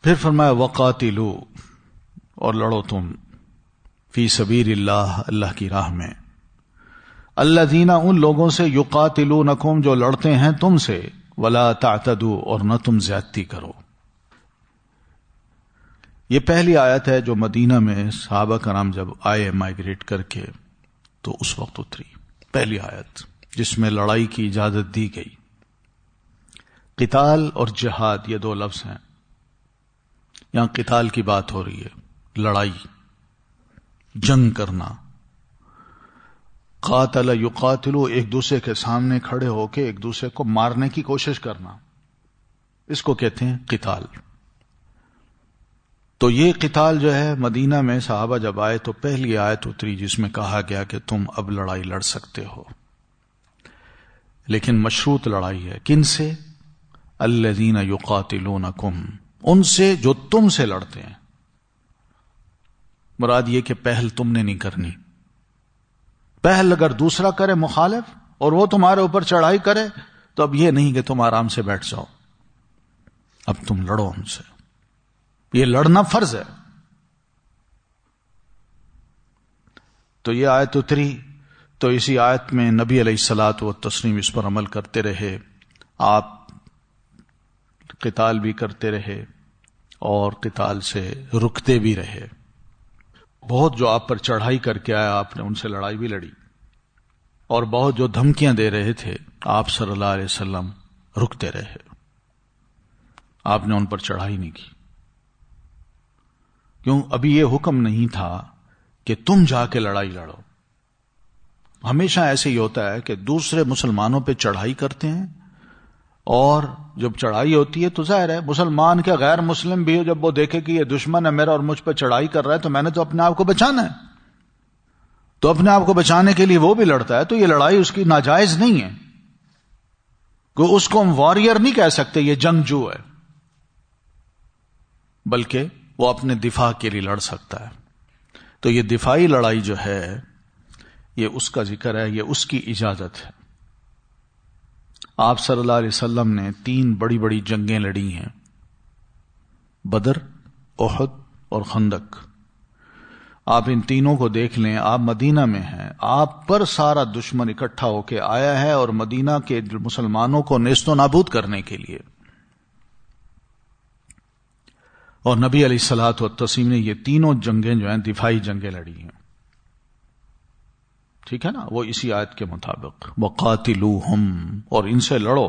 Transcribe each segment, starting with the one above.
پھر فرمایا وقاتلو، اور لڑو تم، فی سبیل اللہ، اللہ کی راہ میں، الذین، ان لوگوں سے، یقاتلونکم، جو لڑتے ہیں تم سے، ولا تعتدوا، اور نہ تم زیادتی کرو۔ یہ پہلی آیت ہے جو مدینہ میں صحابہ کرام جب آئے مائیگریٹ کر کے تو اس وقت اتری، پہلی آیت جس میں لڑائی کی اجازت دی گئی۔ قتال اور جہاد یہ دو لفظ ہیں، یہاں قتال کی بات ہو رہی ہے، لڑائی، جنگ کرنا۔ قاتل یقاتلو، ایک دوسرے کے سامنے کھڑے ہو کے ایک دوسرے کو مارنے کی کوشش کرنا، اس کو کہتے ہیں قتال۔ تو یہ قتال جو ہے مدینہ میں صحابہ جب آئے تو پہلی آیت اتری جس میں کہا گیا کہ تم اب لڑائی لڑ سکتے ہو، لیکن مشروط لڑائی ہے۔ کن سے؟ الذین یقاتلونکم، ان سے جو تم سے لڑتے ہیں۔ مراد یہ کہ پہل تم نے نہیں کرنی۔ پہل اگر دوسرا کرے مخالف اور وہ تمہارے اوپر چڑھائی کرے تو اب یہ نہیں کہ تم آرام سے بیٹھ جاؤ، اب تم لڑو ان سے، یہ لڑنا فرض ہے۔ تو یہ آیت اتری تو اسی آیت میں نبی علیہ الصلاۃ والتسلیم اس پر عمل کرتے رہے، آپ قتال بھی کرتے رہے اور قتال سے رکتے بھی رہے۔ بہت جو آپ پر چڑھائی کر کے آیا آپ نے ان سے لڑائی بھی لڑی، اور بہت جو دھمکیاں دے رہے تھے آپ صلی اللہ علیہ وسلم رکتے رہے، آپ نے ان پر چڑھائی نہیں کی۔ کیوں؟ ابھی یہ حکم نہیں تھا کہ تم جا کے لڑائی لڑو۔ ہمیشہ ایسے ہی ہوتا ہے کہ دوسرے مسلمانوں پہ چڑھائی کرتے ہیں، اور جب چڑھائی ہوتی ہے تو ظاہر ہے مسلمان کے غیر مسلم بھی جب وہ دیکھے کہ یہ دشمن ہے میرا اور مجھ پہ چڑھائی کر رہا ہے تو میں نے تو اپنے آپ کو بچانا ہے، تو اپنے آپ کو بچانے کے لیے وہ بھی لڑتا ہے۔ تو یہ لڑائی اس کی ناجائز نہیں ہے، کہ اس کو ہم واریر نہیں کہہ سکتے، یہ جنگجو ہے، بلکہ وہ اپنے دفاع کے لیے لڑ سکتا ہے۔ تو یہ دفاعی لڑائی جو ہے یہ اس کا ذکر ہے، یہ اس کی اجازت ہے۔ آپ صلی اللہ علیہ وسلم نے 3 بڑی بڑی جنگیں لڑی ہیں، بدر، احد اور خندق۔ آپ ان تینوں کو دیکھ لیں، آپ مدینہ میں ہیں، آپ پر سارا دشمن اکٹھا ہو کے آیا ہے اور مدینہ کے مسلمانوں کو نیست و نابود کرنے کے لیے، اور نبی علیہ الصلوۃ والتسلیم نے یہ تینوں جنگیں جو ہیں دفاعی جنگیں لڑی ہیں، ٹھیک ہے نا؟ وہ اسی آیت کے مطابق وقاتلوہم، اور ان سے لڑو۔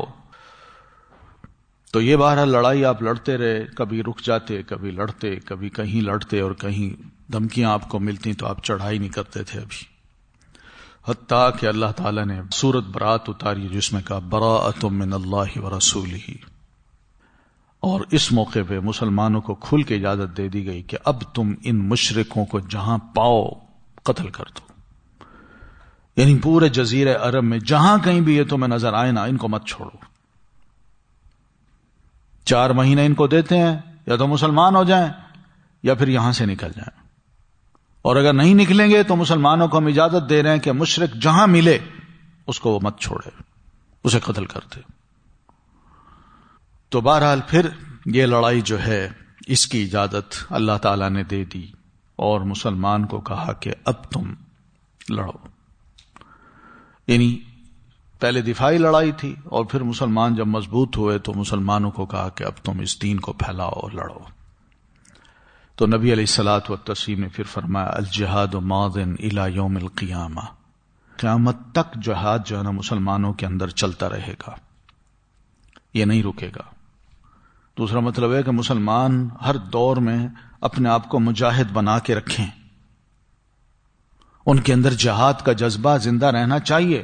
تو یہ بہرحال لڑائی آپ لڑتے رہے، کبھی رک جاتے، کبھی لڑتے، کبھی کہیں لڑتے اور کہیں دھمکیاں آپ کو ملتی تو آپ چڑھائی نہیں کرتے تھے ابھی، حتیٰ کہ اللہ تعالیٰ نے سورۃ برات اتاری جس میں کہا براءۃ من اللہ ورسولہ، اور اس موقع پہ مسلمانوں کو کھل کے اجازت دے دی گئی کہ اب تم ان مشرکوں کو جہاں پاؤ قتل کر دو، یعنی پورے جزیرے عرب میں جہاں کہیں بھی یہ تمہیں نظر آئے نا، ان کو مت چھوڑو۔ 4 مہینے ان کو دیتے ہیں، یا تو مسلمان ہو جائیں یا پھر یہاں سے نکل جائیں، اور اگر نہیں نکلیں گے تو مسلمانوں کو ہم اجازت دے رہے ہیں کہ مشرک جہاں ملے اس کو وہ مت چھوڑے، اسے قتل کرتے۔ تو بہرحال پھر یہ لڑائی جو ہے اس کی اجازت اللہ تعالی نے دے دی، اور مسلمان کو کہا کہ اب تم لڑو۔ یعنی پہلے دفاعی لڑائی تھی، اور پھر مسلمان جب مضبوط ہوئے تو مسلمانوں کو کہا کہ اب تم اس دین کو پھیلاؤ اور لڑو۔ تو نبی علیہ الصلوۃ والتسلیم نے پھر فرمایا الجہاد ماض الی یوم القیامہ، قیامت تک جہاد جو ہے نا مسلمانوں کے اندر چلتا رہے گا، یہ نہیں رکے گا۔ دوسرا مطلب ہے کہ مسلمان ہر دور میں اپنے آپ کو مجاہد بنا کے رکھیں، ان کے اندر جہاد کا جذبہ زندہ رہنا چاہیے۔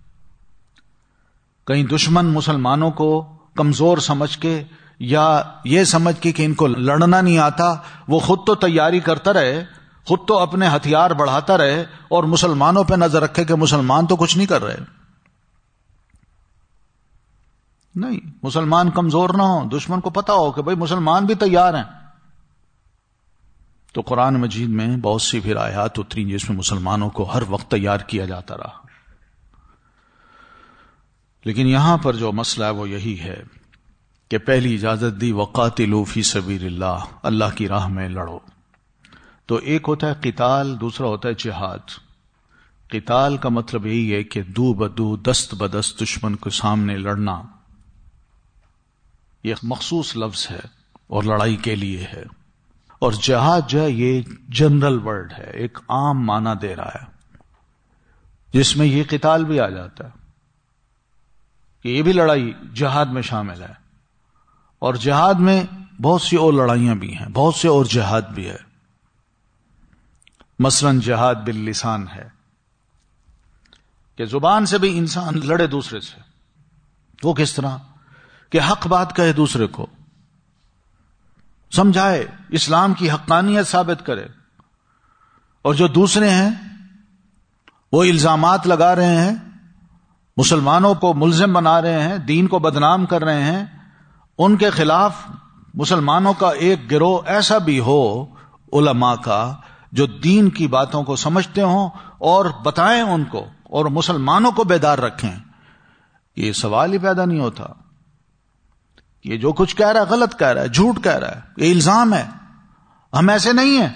کہیں دشمن مسلمانوں کو کمزور سمجھ کے یا یہ سمجھ کے کہ ان کو لڑنا نہیں آتا، وہ خود تو تیاری کرتا رہے، خود تو اپنے ہتھیار بڑھاتا رہے اور مسلمانوں پہ نظر رکھے کہ مسلمان تو کچھ نہیں کر رہے۔ نہیں، مسلمان کمزور نہ ہو، دشمن کو پتا ہو کہ بھئی مسلمان بھی تیار ہیں۔ تو قرآن مجید میں بہت سی پھر آیات اتری جس میں مسلمانوں کو ہر وقت تیار کیا جاتا رہا۔ لیکن یہاں پر جو مسئلہ ہے وہ یہی ہے کہ پہلی اجازت دی وقاتلوا فی سبیل اللہ، اللہ کی راہ میں لڑو. تو ایک ہوتا ہے قتال، دوسرا ہوتا ہے جہاد. قتال کا مطلب یہی ہے کہ دو بدو دست بدست دشمن کو سامنے لڑنا. یہ مخصوص لفظ ہے اور لڑائی کے لیے ہے. اور جہاد جو ہے یہ جنرل ورڈ ہے، ایک عام معنی دے رہا ہے، جس میں یہ قتال بھی آ جاتا ہے کہ یہ بھی لڑائی جہاد میں شامل ہے. اور جہاد میں بہت سی اور لڑائیاں بھی ہیں، بہت سے اور جہاد بھی ہے. مثلا جہاد باللسان ہے کہ زبان سے بھی انسان لڑے دوسرے سے. وہ کس طرح کہ حق بات کہے، دوسرے کو سمجھائے، اسلام کی حقانیت ثابت کرے. اور جو دوسرے ہیں وہ الزامات لگا رہے ہیں، مسلمانوں کو ملزم بنا رہے ہیں، دین کو بدنام کر رہے ہیں، ان کے خلاف مسلمانوں کا ایک گروہ ایسا بھی ہو علماء کا جو دین کی باتوں کو سمجھتے ہوں اور بتائیں ان کو اور مسلمانوں کو بیدار رکھیں. یہ سوال ہی پیدا نہیں ہوتا. یہ جو کچھ کہہ رہا ہے غلط کہہ رہا ہے، جھوٹ کہہ رہا ہے، یہ الزام ہے، ہم ایسے نہیں ہیں.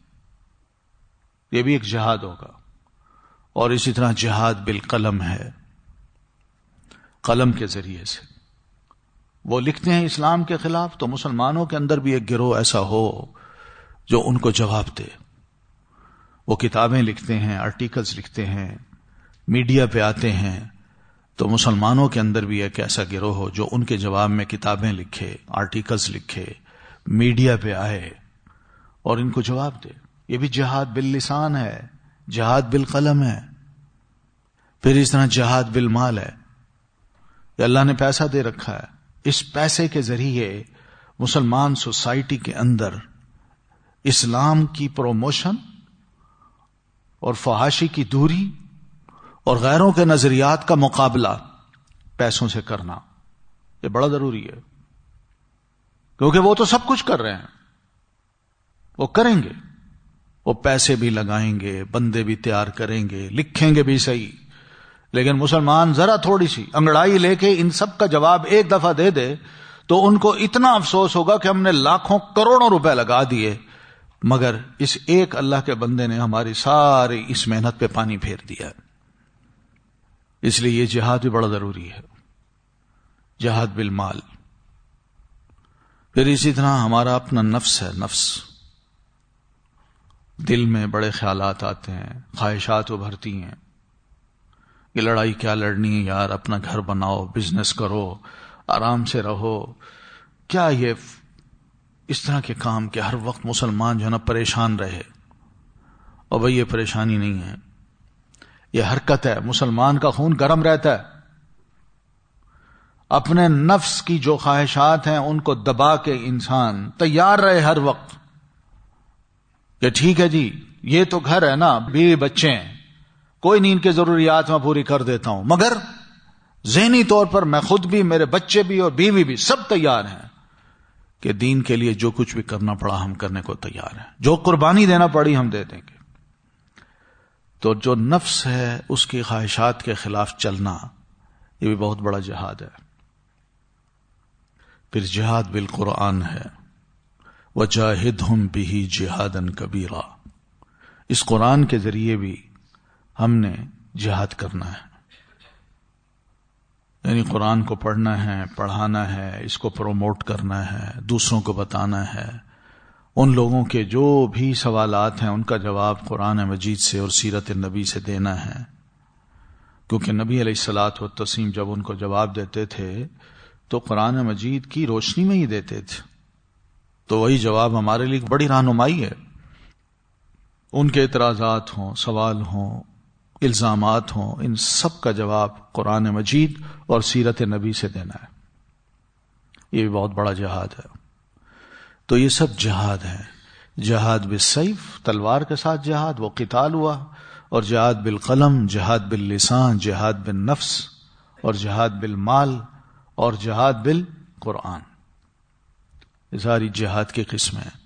یہ بھی ایک جہاد ہوگا. اور اسی طرح جہاد بالقلم ہے، قلم کے ذریعے سے وہ لکھتے ہیں اسلام کے خلاف، تو مسلمانوں کے اندر بھی ایک گروہ ایسا ہو جو ان کو جواب دے. وہ کتابیں لکھتے ہیں، آرٹیکلز لکھتے ہیں، میڈیا پہ آتے ہیں، تو مسلمانوں کے اندر بھی ایک ایسا گروہ ہو جو ان کے جواب میں کتابیں لکھے، آرٹیکلز لکھے، میڈیا پہ آئے اور ان کو جواب دے. یہ بھی جہاد باللسان ہے، جہاد بالقلم ہے. پھر اس طرح جہاد بالمال ہے کہ اللہ نے پیسہ دے رکھا ہے، اس پیسے کے ذریعے مسلمان سوسائٹی کے اندر اسلام کی پروموشن اور فحاشی کی دوری اور غیروں کے نظریات کا مقابلہ پیسوں سے کرنا، یہ بڑا ضروری ہے. کیونکہ وہ تو سب کچھ کر رہے ہیں، وہ کریں گے، وہ پیسے بھی لگائیں گے، بندے بھی تیار کریں گے، لکھیں گے بھی صحیح. لیکن مسلمان ذرا تھوڑی سی انگڑائی لے کے ان سب کا جواب ایک دفعہ دے دے تو ان کو اتنا افسوس ہوگا کہ ہم نے لاکھوں کروڑوں روپے لگا دیے، مگر اس ایک اللہ کے بندے نے ہماری ساری اس محنت پہ پانی پھیر دیا. اس لیے یہ جہاد بھی بڑا ضروری ہے، جہاد بالمال. پھر اسی طرح ہمارا اپنا نفس ہے. نفس، دل میں بڑے خیالات آتے ہیں، خواہشات ابھرتی ہیں. یہ لڑائی کیا لڑنی ہے یار، اپنا گھر بناؤ، بزنس کرو، آرام سے رہو. کیا یہ اس طرح کے کام کہ ہر وقت مسلمان جو ہے نا پریشان رہے؟ اور بھئی یہ پریشانی نہیں ہے، یہ حرکت ہے. مسلمان کا خون گرم رہتا ہے. اپنے نفس کی جو خواہشات ہیں ان کو دبا کے انسان تیار رہے ہر وقت کہ ٹھیک ہے جی، یہ تو گھر ہے نا، بیوی بچے ہیں، کوئی نہیں ان کے ضروریات میں پوری کر دیتا ہوں، مگر ذہنی طور پر میں خود بھی، میرے بچے بھی اور بیوی بھی سب تیار ہیں کہ دین کے لیے جو کچھ بھی کرنا پڑا ہم کرنے کو تیار ہیں، جو قربانی دینا پڑی ہم دے دیں گے. تو جو نفس ہے اس کی خواہشات کے خلاف چلنا، یہ بھی بہت بڑا جہاد ہے. پھر جہاد بالقرآن ہے، وَجَاهِدْهُمْ بِهِ جِهَادًا كَبِيرًا. اس قرآن کے ذریعے بھی ہم نے جہاد کرنا ہے. یعنی قرآن کو پڑھنا ہے، پڑھانا ہے، اس کو پروموٹ کرنا ہے، دوسروں کو بتانا ہے. ان لوگوں کے جو بھی سوالات ہیں ان کا جواب قرآن مجید سے اور سیرت نبی سے دینا ہے. کیونکہ نبی علیہ الصلاۃ والتسلیم جب ان کو جواب دیتے تھے تو قرآن مجید کی روشنی میں ہی دیتے تھے. تو وہی جواب ہمارے لیے بڑی رہنمائی ہے. ان کے اعتراضات ہوں، سوال ہوں، الزامات ہوں، ان سب کا جواب قرآن مجید اور سیرت نبی سے دینا ہے. یہ بھی بہت بڑا جہاد ہے. تو یہ سب جہاد ہے. جہاد بالسیف، تلوار کے ساتھ جہاد، وہ قتال ہوا. اور جہاد بالقلم، جہاد باللسان، جہاد بالنفس، اور جہاد بالمال، اور جہاد بالقرآن. یہ ساری جہاد کی قسمیں ہیں.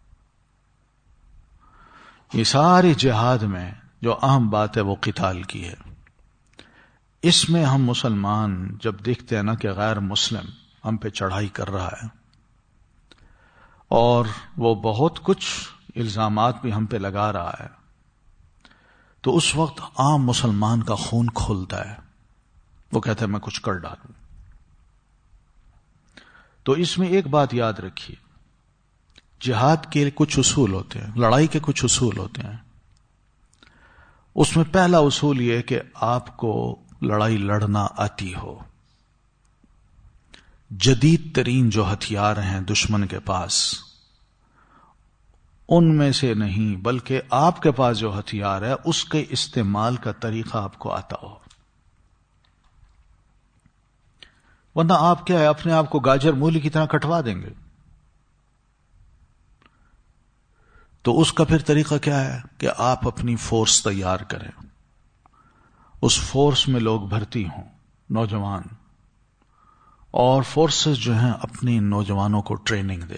یہ سارے جہاد میں جو اہم بات ہے وہ قتال کی ہے. اس میں ہم مسلمان جب دیکھتے ہیں نا کہ غیر مسلم ہم پہ چڑھائی کر رہا ہے اور وہ بہت کچھ الزامات بھی ہم پہ لگا رہا ہے، تو اس وقت عام مسلمان کا خون کھولتا ہے، وہ کہتا ہے میں کچھ کر ڈالوں۔ تو اس میں ایک بات یاد رکھیے، جہاد کے کچھ اصول ہوتے ہیں، لڑائی کے کچھ اصول ہوتے ہیں۔ اس میں پہلا اصول یہ ہے کہ آپ کو لڑائی لڑنا آتی ہو۔ جدید ترین جو ہتھیار ہیں دشمن کے پاس، ان میں سے نہیں بلکہ آپ کے پاس جو ہتھیار ہے اس کے استعمال کا طریقہ آپ کو آتا ہو، ورنہ آپ کیا ہے، اپنے آپ کو گاجر مولی کی طرح کٹوا دیں گے۔ تو اس کا پھر طریقہ کیا ہے کہ آپ اپنی فورس تیار کریں، اس فورس میں لوگ بھرتی ہوں، نوجوان، اور فورسز جو ہیں اپنی نوجوانوں کو ٹریننگ دے۔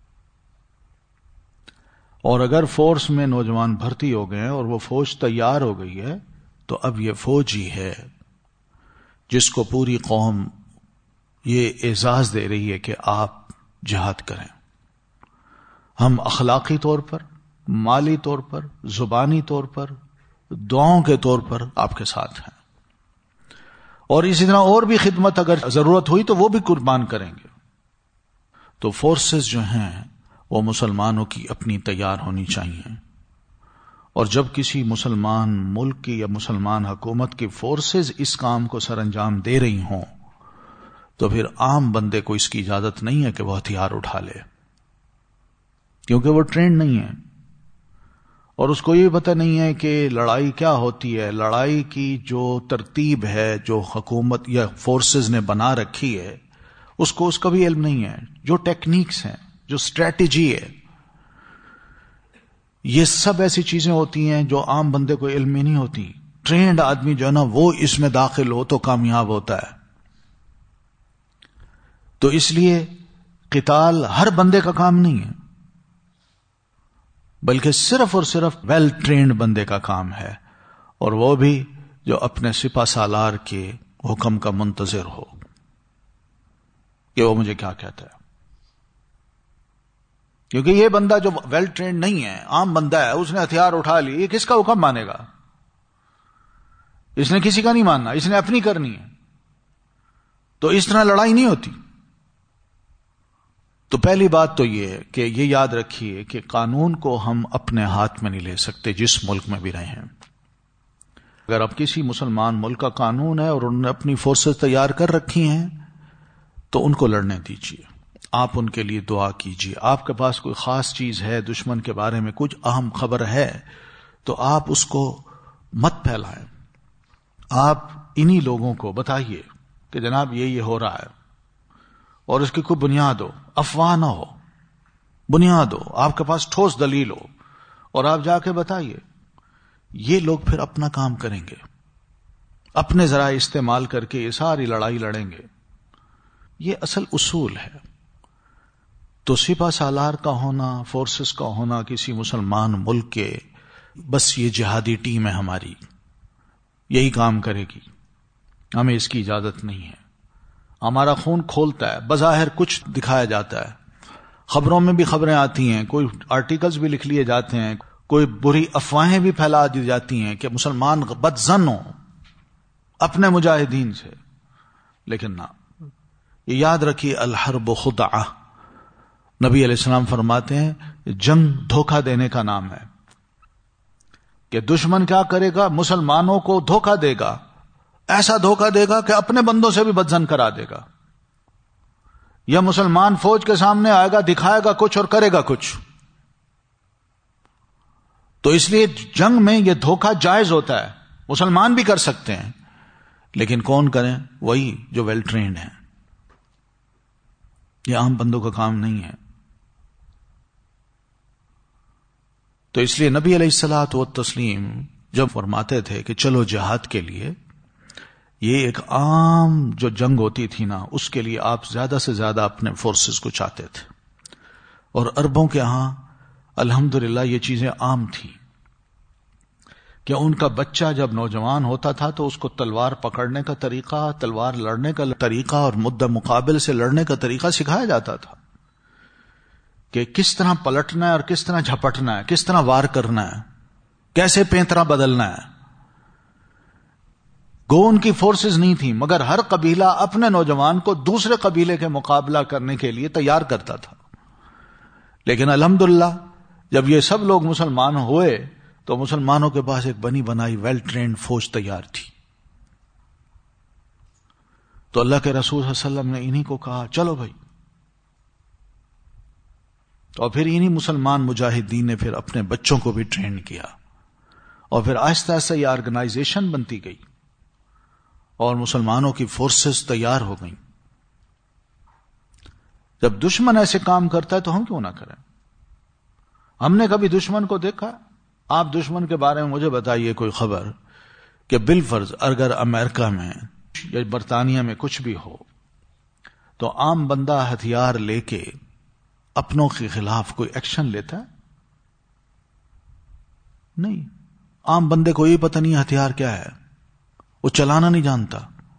اور اگر فورس میں نوجوان بھرتی ہو گئے اور وہ فوج تیار ہو گئی ہے تو اب یہ فوج ہی ہے جس کو پوری قوم یہ اعزاز دے رہی ہے کہ آپ جہاد کریں۔ ہم اخلاقی طور پر، مالی طور پر، زبانی طور پر، دعاؤں کے طور پر آپ کے ساتھ ہیں، اور اسی طرح اور بھی خدمت اگر ضرورت ہوئی تو وہ بھی قربان کریں گے۔ تو فورسز جو ہیں وہ مسلمانوں کی اپنی تیار ہونی چاہیے، اور جب کسی مسلمان ملک کی یا مسلمان حکومت کی فورسز اس کام کو سر انجام دے رہی ہوں تو پھر عام بندے کو اس کی اجازت نہیں ہے کہ وہ ہتھیار اٹھا لے، کیونکہ وہ ٹرینڈ نہیں ہے اور اس کو یہ پتہ نہیں ہے کہ لڑائی کیا ہوتی ہے، لڑائی کی جو ترتیب ہے جو حکومت یا فورسز نے بنا رکھی ہے اس کا بھی علم نہیں ہے، جو ٹیکنیکس ہیں، جو اسٹریٹجی ہے، یہ سب ایسی چیزیں ہوتی ہیں جو عام بندے کو علم میں نہیں ہوتی۔ ٹرینڈ آدمی جو ہے نا وہ اس میں داخل ہو تو کامیاب ہوتا ہے۔ تو اس لیے قتال ہر بندے کا کام نہیں ہے، بلکہ صرف اور صرف ویل ٹرینڈ بندے کا کام ہے، اور وہ بھی جو اپنے سپہ سالار کے حکم کا منتظر ہو کہ وہ مجھے کیا کہتا ہے۔ کیونکہ یہ بندہ جو ویل ٹرینڈ نہیں ہے، عام بندہ ہے، اس نے ہتھیار اٹھا لی، یہ کس کا حکم مانے گا؟ اس نے کسی کا نہیں ماننا، اس نے اپنی کرنی ہے۔ تو اس طرح لڑائی نہیں ہوتی۔ تو پہلی بات تو یہ ہے کہ یہ یاد رکھیے کہ قانون کو ہم اپنے ہاتھ میں نہیں لے سکتے جس ملک میں بھی رہے ہیں۔ اگر اب کسی مسلمان ملک کا قانون ہے اور انہوں نے اپنی فورسز تیار کر رکھی ہیں تو ان کو لڑنے دیجیے، آپ ان کے لیے دعا کیجیے۔ آپ کے پاس کوئی خاص چیز ہے، دشمن کے بارے میں کچھ اہم خبر ہے تو آپ اس کو مت پھیلائیں، آپ انہی لوگوں کو بتائیے کہ جناب یہ ہو رہا ہے، اور اس کی کوئی بنیاد ہو، افواہ نہ ہو، بنیاد ہو، آپ کے پاس ٹھوس دلیل ہو، اور آپ جا کے بتائیے۔ یہ لوگ پھر اپنا کام کریں گے، اپنے ذرائع استعمال کر کے یہ ساری لڑائی لڑیں گے۔ یہ اصل اصول ہے۔ تو سپہ سالار کا ہونا، فورسز کا ہونا کسی مسلمان ملک کے، بس یہ جہادی ٹیم ہے ہماری، یہی کام کرے گی، ہمیں اس کی اجازت نہیں ہے۔ ہمارا خون کھولتا ہے، بظاہر کچھ دکھایا جاتا ہے، خبروں میں بھی خبریں آتی ہیں، کوئی آرٹیکلز بھی لکھ لیے جاتے ہیں، کوئی بری افواہیں بھی پھیلا دی جاتی ہیں کہ مسلمان بدظن ہو اپنے مجاہدین سے، لیکن نہ، یہ یاد رکھیے الحرب خدعہ، نبی علیہ السلام فرماتے ہیں جنگ دھوکہ دینے کا نام ہے، کہ دشمن کیا کرے گا، مسلمانوں کو دھوکہ دے گا، ایسا دھوکہ دے گا کہ اپنے بندوں سے بھی بدظن کرا دے گا، یا مسلمان فوج کے سامنے آئے گا، دکھائے گا کچھ اور کرے گا کچھ۔ تو اس لیے جنگ میں یہ دھوکہ جائز ہوتا ہے، مسلمان بھی کر سکتے ہیں، لیکن کون کریں؟ وہی جو ویل ٹرینڈ ہیں، یہ عام بندوں کا کام نہیں ہے۔ تو اس لیے نبی علیہ الصلوۃ والتسلیم جب فرماتے تھے کہ چلو جہاد کے لیے، یہ ایک عام جو جنگ ہوتی تھی نا، اس کے لیے آپ زیادہ سے زیادہ اپنے فورسز کو چاہتے تھے، اور عربوں کے ہاں الحمدللہ یہ چیزیں عام تھیں کہ ان کا بچہ جب نوجوان ہوتا تھا تو اس کو تلوار پکڑنے کا طریقہ، تلوار لڑنے کا طریقہ اور مدہ مقابل سے لڑنے کا طریقہ سکھایا جاتا تھا کہ کس طرح پلٹنا ہے اور کس طرح جھپٹنا ہے، کس طرح وار کرنا ہے، کیسے پینترا بدلنا ہے. گو ان کی فورسز نہیں تھی، مگر ہر قبیلہ اپنے نوجوان کو دوسرے قبیلے کے مقابلہ کرنے کے لیے تیار کرتا تھا. لیکن الحمدللہ جب یہ سب لوگ مسلمان ہوئے تو مسلمانوں کے پاس ایک بنی بنائی ویل ٹرینڈ فوج تیار تھی. تو اللہ کے رسول صلی اللہ علیہ وسلم نے انہی کو کہا چلو بھائی. اور پھر انہی مسلمان مجاہدین نے پھر اپنے بچوں کو بھی ٹرین کیا، اور پھر آہستہ آہستہ یہ آرگنائزیشن بنتی گئی اور مسلمانوں کی فورسز تیار ہو گئیں. جب دشمن ایسے کام کرتا ہے تو ہم کیوں نہ کریں؟ ہم نے کبھی دشمن کو دیکھا؟ آپ دشمن کے بارے میں مجھے بتائیے کوئی خبر کہ بالفرض اگر امریکہ میں یا برطانیہ میں کچھ بھی ہو تو عام بندہ ہتھیار لے کے اپنوں کے خلاف کوئی ایکشن لیتا ہے؟ نہیں. عام بندے کو یہ پتہ نہیں ہتھیار کیا ہے، وہ چلانا نہیں جانتا.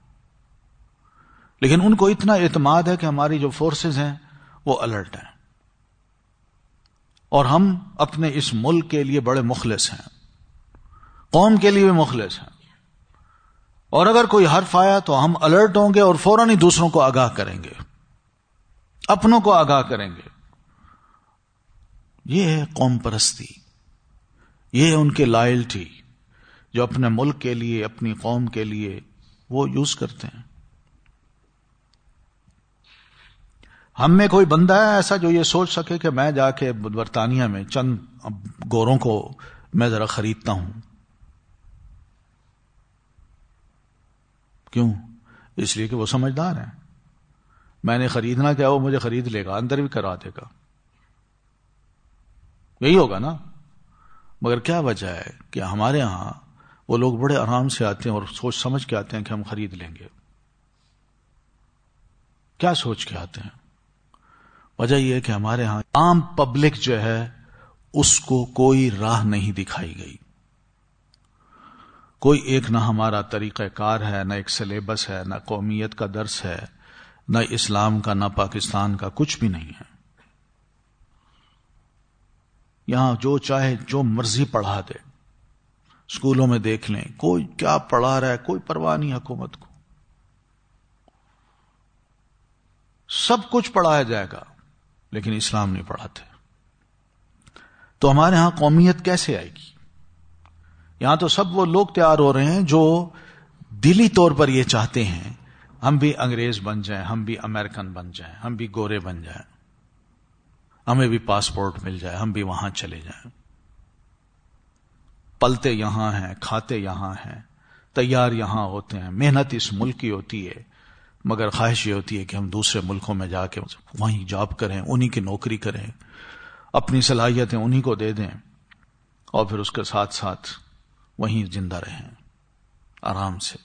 لیکن ان کو اتنا اعتماد ہے کہ ہماری جو فورسز ہیں وہ الرٹ ہیں، اور ہم اپنے اس ملک کے لیے بڑے مخلص ہیں، قوم کے لیے بھی مخلص ہیں. اور اگر کوئی حرف آیا تو ہم الرٹ ہوں گے اور فوراً ہی دوسروں کو آگاہ کریں گے، اپنوں کو آگاہ کریں گے. یہ ہے قوم پرستی، یہ ہے ان کے لائلٹی جو اپنے ملک کے لیے، اپنی قوم کے لیے وہ یوز کرتے ہیں. ہم میں کوئی بندہ ہے ایسا جو یہ سوچ سکے کہ میں جا کے برطانیہ میں چند گوروں کو میں ذرا خریدتا ہوں؟ کیوں؟ اس لیے کہ وہ سمجھدار ہیں. میں نے خریدنا کیا، وہ مجھے خرید لے گا، اندر بھی کرا دے گا. یہی ہوگا نا. مگر کیا وجہ ہے کہ ہمارے ہاں وہ لوگ بڑے آرام سے آتے ہیں اور سوچ سمجھ کے آتے ہیں کہ ہم خرید لیں گے. کیا سوچ کے آتے ہیں؟ وجہ یہ ہے کہ ہمارے ہاں عام پبلک جو ہے اس کو کوئی راہ نہیں دکھائی گئی. کوئی ایک نہ ہمارا طریقہ کار ہے، نہ ایک سلیبس ہے، نہ قومیت کا درس ہے، نہ اسلام کا، نہ پاکستان کا، کچھ بھی نہیں ہے. یہاں جو چاہے جو مرضی پڑھا دے. اسکولوں میں دیکھ لیں کوئی کیا پڑھا رہا ہے، کوئی پرواہ نہیں حکومت کو. سب کچھ پڑھایا جائے گا لیکن اسلام نہیں پڑھاتے. تو ہمارے ہاں قومیت کیسے آئے گی؟ یہاں تو سب وہ لوگ تیار ہو رہے ہیں جو دلی طور پر یہ چاہتے ہیں ہم بھی انگریز بن جائیں، ہم بھی امریکن بن جائیں، ہم بھی گورے بن جائیں، ہمیں بھی پاسپورٹ مل جائے، ہم بھی وہاں چلے جائیں. پلتے یہاں ہیں، کھاتے یہاں ہیں، تیار یہاں ہوتے ہیں، محنت اس ملک کی ہوتی ہے، مگر خواہش یہ ہوتی ہے کہ ہم دوسرے ملکوں میں جا کے وہیں جاب کریں، انہی کی نوکری کریں، اپنی صلاحیتیں انہی کو دے دیں، اور پھر اس کے ساتھ ساتھ وہیں زندہ رہیں آرام سے.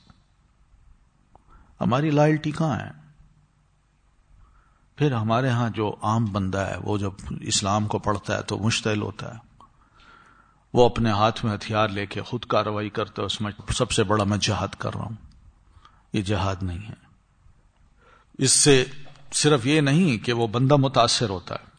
ہماری لائلٹی کہاں ہے؟ پھر ہمارے ہاں جو عام بندہ ہے وہ جب اسلام کو پڑھتا ہے تو مشتعل ہوتا ہے، وہ اپنے ہاتھ میں ہتھیار لے کے خود کارروائی کرتا ہے، اس میں سب سے بڑا میں جہاد کر رہا ہوں. یہ جہاد نہیں ہے. اس سے صرف یہ نہیں کہ وہ بندہ متاثر ہوتا ہے،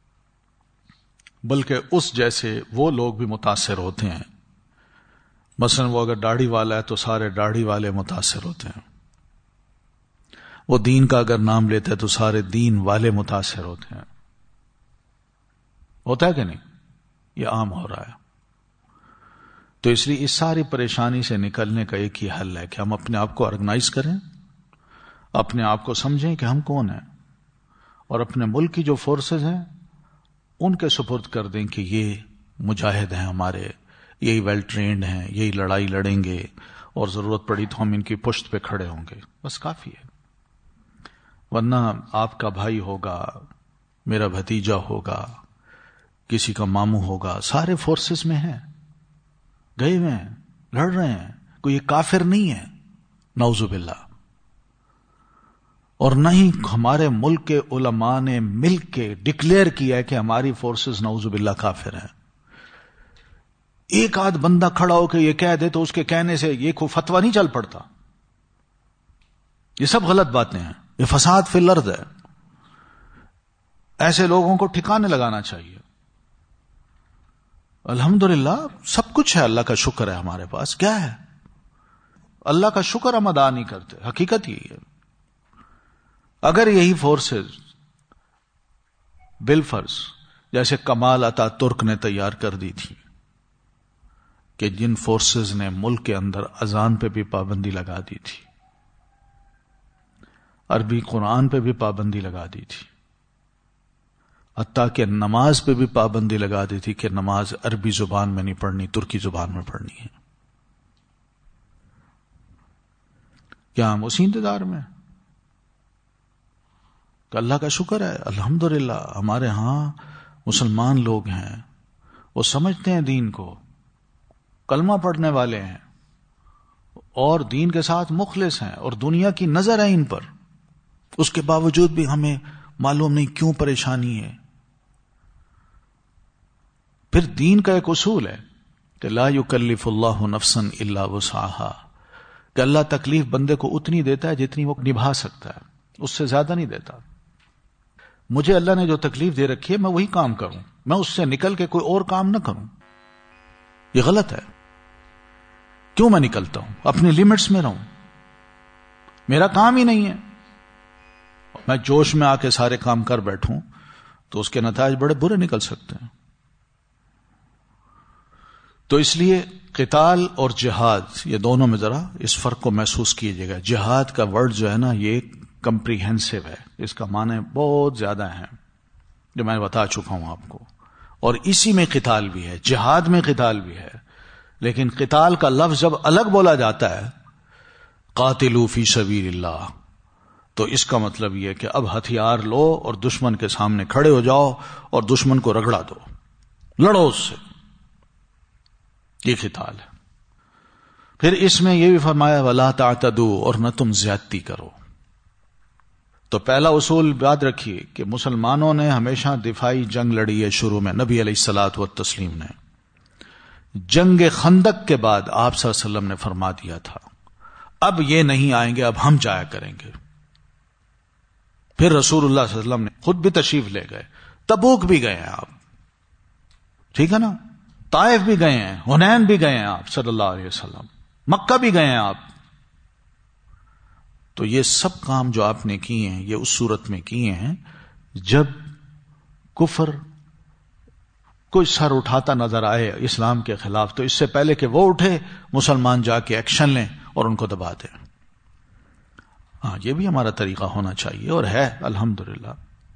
بلکہ اس جیسے وہ لوگ بھی متاثر ہوتے ہیں. مثلا وہ اگر داڑھی والا ہے تو سارے داڑھی والے متاثر ہوتے ہیں. وہ دین کا اگر نام لیتا ہے تو سارے دین والے متاثر ہوتے ہیں. ہوتا ہے کہ نہیں؟ یہ عام ہو رہا ہے. تو اس لیے اس ساری پریشانی سے نکلنے کا ایک ہی حل ہے کہ ہم اپنے آپ کو آرگنائز کریں، اپنے آپ کو سمجھیں کہ ہم کون ہیں، اور اپنے ملک کی جو فورسز ہیں ان کے سپرد کر دیں کہ یہ مجاہد ہیں ہمارے، یہی ویل ٹرینڈ ہیں، یہی لڑائی لڑیں گے، اور ضرورت پڑی تو ہم ان کی پشت پہ کھڑے ہوں گے. بس کافی ہے. ورنہ آپ کا بھائی ہوگا، میرا بھتیجا ہوگا، کسی کا ماموں ہوگا، سارے فورسز میں ہیں، گئے ہوئے ہیں، لڑ رہے ہیں. کوئی کافر نہیں ہے نعوذ باللہ. اور نہ ہی ہمارے ملک کے علماء نے مل کے ڈکلیئر کیا ہے کہ ہماری فورسز نعوذ باللہ کافر ہیں. ایک آدھ بندہ کھڑا ہو کے یہ کہہ دے تو اس کے کہنے سے یہ کوئی فتویٰ نہیں چل پڑتا. یہ سب غلط باتیں ہیں، یہ فساد فی الارض ہے. ایسے لوگوں کو ٹھکانے لگانا چاہیے. الحمدللہ سب کچھ ہے، اللہ کا شکر ہے ہمارے پاس. کیا ہے؟ اللہ کا شکر ہم ادا نہیں کرتے. حقیقت یہی ہے. اگر یہی فورسز بالفرض جیسے کمال اتا ترک نے تیار کر دی تھی کہ جن فورسز نے ملک کے اندر اذان پہ بھی پابندی لگا دی تھی، عربی قرآن پہ بھی پابندی لگا دی تھی، حتیٰ کہ نماز پہ بھی پابندی لگا دی تھی کہ نماز عربی زبان میں نہیں پڑھنی، ترکی زبان میں پڑھنی ہے، کیا ہم اسی انتظار میں؟ کہ اللہ کا شکر ہے الحمدللہ ہمارے ہاں مسلمان لوگ ہیں، وہ سمجھتے ہیں دین کو، کلمہ پڑھنے والے ہیں اور دین کے ساتھ مخلص ہیں اور دنیا کی نظر ہے ان پر. اس کے باوجود بھی ہمیں معلوم نہیں کیوں پریشانی ہے. پھر دین کا ایک اصول ہے کہ لا یکلف اللہ نفسا الا وسعها، کہ اللہ تکلیف بندے کو اتنی دیتا ہے جتنی وہ نبھا سکتا ہے، اس سے زیادہ نہیں دیتا. مجھے اللہ نے جو تکلیف دے رکھی ہے میں وہی کام کروں، میں اس سے نکل کے کوئی اور کام نہ کروں. یہ غلط ہے. کیوں میں نکلتا ہوں؟ اپنی لیمٹس میں رہوں. میرا کام ہی نہیں ہے. میں جوش میں آ کے سارے کام کر بیٹھوں تو اس کے نتائج بڑے برے نکل سکتے ہیں. تو اس لیے قتال اور جہاد یہ دونوں میں ذرا اس فرق کو محسوس کیجیے گا. جہاد کا ورڈ جو ہے نا یہ کمپریہنسو ہے، اس کا معنی بہت زیادہ ہے جو میں بتا چکا ہوں آپ کو. اور اسی میں قتال بھی ہے، جہاد میں قتال بھی ہے. لیکن قتال کا لفظ جب الگ بولا جاتا ہے قاتلوا فی سبیل اللہ، تو اس کا مطلب یہ کہ اب ہتھیار لو اور دشمن کے سامنے کھڑے ہو جاؤ اور دشمن کو رگڑا دو، لڑو اس سے. یہ قتال ہے. پھر اس میں یہ بھی فرمایا ولا تعتدوا، اور نہ تم زیادتی کرو. تو پہلا اصول یاد رکھیے کہ مسلمانوں نے ہمیشہ دفاعی جنگ لڑی ہے. شروع میں نبی علیہ الصلوۃ والتسلیم نے جنگ خندق کے بعد آپ صلی اللہ علیہ وسلم نے فرما دیا تھا اب یہ نہیں آئیں گے، اب ہم جایا کریں گے. پھر رسول اللہ صلی اللہ علیہ وسلم نے خود بھی تشریف لے گئے، تبوک بھی گئے ہیں آپ، ٹھیک ہے نا، طائف بھی گئے ہیں، حنین بھی گئے ہیں آپ صلی اللہ علیہ وسلم، مکہ بھی گئے ہیں آپ. تو یہ سب کام جو آپ نے کیے ہیں یہ اس صورت میں کیے ہیں جب کفر کوئی سر اٹھاتا نظر آئے اسلام کے خلاف، تو اس سے پہلے کہ وہ اٹھے مسلمان جا کے ایکشن لیں اور ان کو دبا دیں. ہاں یہ بھی ہمارا طریقہ ہونا چاہیے اور ہے الحمدللہ.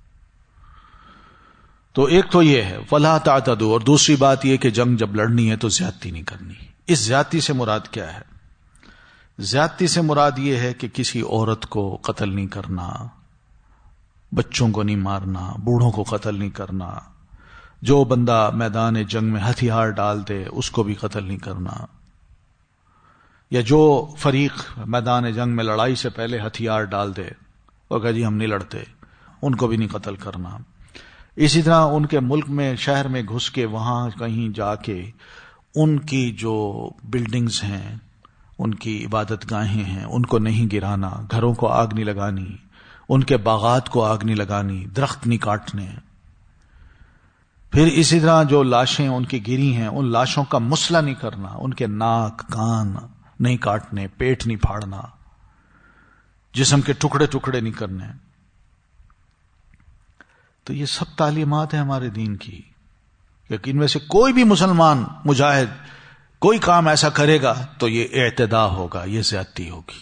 تو ایک تو یہ ہے فلا تعتدوا، اور دوسری بات یہ کہ جنگ جب لڑنی ہے تو زیادتی نہیں کرنی. اس زیادتی سے مراد کیا ہے؟ زیادتی سے مراد یہ ہے کہ کسی عورت کو قتل نہیں کرنا، بچوں کو نہیں مارنا، بوڑھوں کو قتل نہیں کرنا، جو بندہ میدان جنگ میں ہتھیار ڈال دے اس کو بھی قتل نہیں کرنا، یا جو فریق میدان جنگ میں لڑائی سے پہلے ہتھیار ڈال دے اور کہ جی ہم نہیں لڑتے، ان کو بھی نہیں قتل کرنا. اسی طرح ان کے ملک میں شہر میں گھس کے وہاں کہیں جا کے ان کی جو بلڈنگز ہیں، ان کی عبادت گاہیں ہیں، ان کو نہیں گرانا، گھروں کو آگ نہیں لگانی، ان کے باغات کو آگ نہیں لگانی، درخت نہیں کاٹنے. پھر اسی طرح جو لاشیں ان کی گری ہیں ان لاشوں کا مسئلہ نہیں کرنا، ان کے ناک کان نہیں کاٹنے، پیٹ نہیں پھاڑنا، جسم کے ٹکڑے ٹکڑے نہیں کرنے. تو یہ سب تعلیمات ہیں ہمارے دین کی، لیکن ان میں سے کوئی بھی مسلمان مجاہد کوئی کام ایسا کرے گا تو یہ اعتداء ہوگا، یہ زیادتی ہوگی.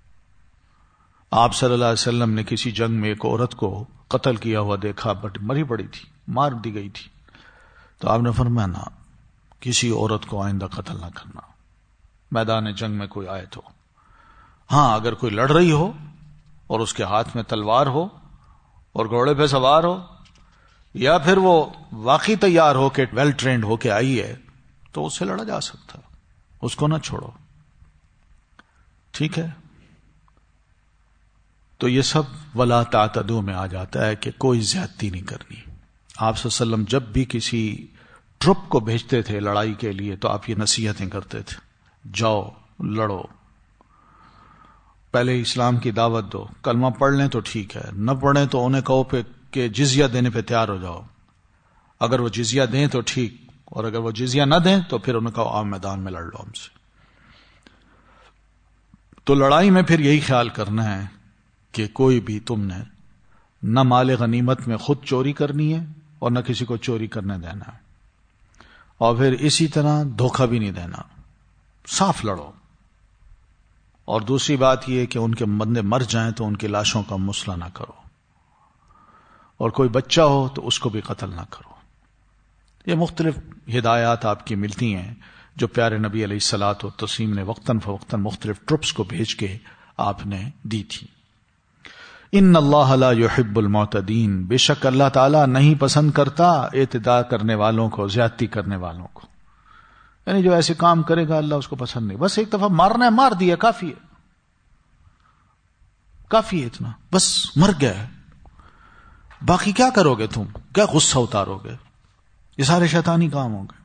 آپ صلی اللہ علیہ وسلم نے کسی جنگ میں ایک عورت کو قتل کیا ہوا دیکھا، بٹ مری پڑی تھی، مار دی گئی تھی. تو آپ نے فرمایا نا کسی عورت کو آئندہ قتل نہ کرنا میدان جنگ میں کوئی آئے تو. ہاں اگر کوئی لڑ رہی ہو اور اس کے ہاتھ میں تلوار ہو اور گھوڑے پہ سوار ہو، یا پھر وہ واقعی تیار ہو کے ویل ٹرینڈ ہو کے آئی ہے تو اس سے لڑا جا سکتا، اس کو نہ چھوڑو، ٹھیک ہے. تو یہ سب ولا تعتدوا میں آ جاتا ہے کہ کوئی زیادتی نہیں کرنی. آپ صلی اللہ علیہ وسلم جب بھی کسی ٹرپ کو بھیجتے تھے لڑائی کے لیے تو آپ یہ نصیحتیں کرتے تھے، جاؤ لڑو، پہلے اسلام کی دعوت دو، کلمہ پڑھ لیں تو ٹھیک ہے، نہ پڑھیں تو انہیں کہو کہ جزیہ دینے پہ تیار ہو جاؤ، اگر وہ جزیہ دیں تو ٹھیک، اور اگر وہ جزیہ نہ دیں تو پھر انہیں کہو آؤ میدان میں لڑ لو ہم سے۔ تو لڑائی میں پھر یہی خیال کرنا ہے کہ کوئی بھی تم نے نہ مال غنیمت میں خود چوری کرنی ہے اور نہ کسی کو چوری کرنے دینا ہے، اور پھر اسی طرح دھوکہ بھی نہیں دینا، صاف لڑو۔ اور دوسری بات یہ کہ ان کے بندے مر جائیں تو ان کی لاشوں کا مسئلہ نہ کرو، اور کوئی بچہ ہو تو اس کو بھی قتل نہ کرو۔ یہ مختلف ہدایات آپ کی ملتی ہیں جو پیارے نبی علیہ الصلاۃ والتسلیم نے وقتاً فوقتاً مختلف ٹرپس کو بھیج کے آپ نے دی تھی۔ ان اللہ لا يحب المعتدین، بے شک اللہ تعالیٰ نہیں پسند کرتا اعتداء کرنے والوں کو، زیادتی کرنے والوں کو، یعنی جو ایسے کام کرے گا اللہ اس کو پسند نہیں۔ بس ایک دفعہ مارنا ہے، مار دیا، کافی ہے، کافی ہے اتنا، بس مر گیا، باقی کیا کرو گے تم، کیا غصہ اتارو گے، یہ سارے شیطانی کام ہوں گے۔